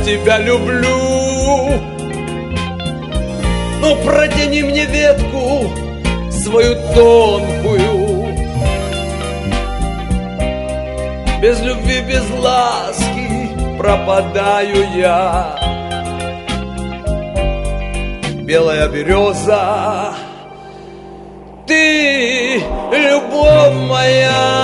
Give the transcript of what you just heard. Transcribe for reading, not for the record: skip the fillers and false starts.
тебя люблю. Ну, протяни мне ветку свою тонкую. Без любви, без ласки пропадаю я. Белая береза, ты любовь моя.